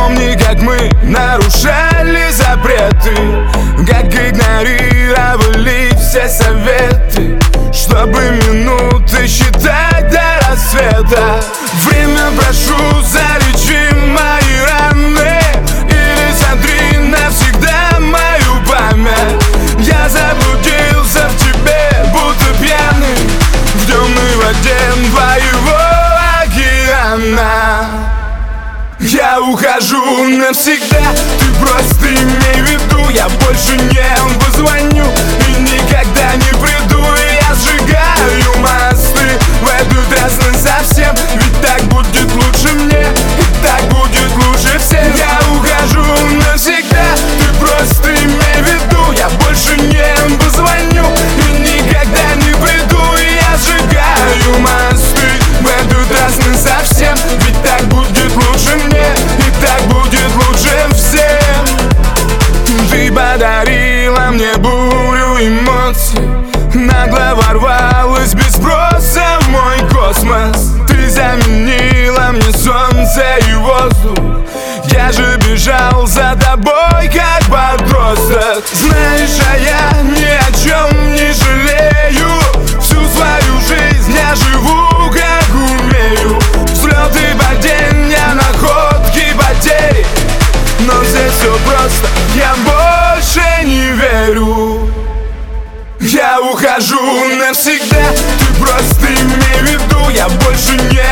Помни, как мы нарушали запреты, как игнорировали все советы, чтобы минуты считать до рассвета. Время, прошу, залечи мои раны, или сотри навсегда мою память. Я заблудился в тебе, будто пьяный в темной воде твоего океана. Я ухожу навсегда, ты просто имей в виду, я больше не позвоню и никогда не приду. И я сжигаю мосты в этот раз насовсем, ведь так будет лучше мне, и так будет лучше всем. Я ухожу навсегда, ты просто имей в виду, я больше не позвоню и никогда не приду. И я сжигаю мосты в этот раз насовсем, ведь так будет лучше мне, и так будет лучше всем. Ты подарила мне бурю эмоций, нагло ворвалась без спроса в мой космос. Ты заменила мне солнце и воздух, я же бежал за тобой как подросток. Знаешь, а я ни о чем не жалею, всю свою жизнь я живу как умею. Взлеты, падения, находки, потери, но здесь все просто, я больше не верю. Я ухожу навсегда, ты просто имей в виду, я больше не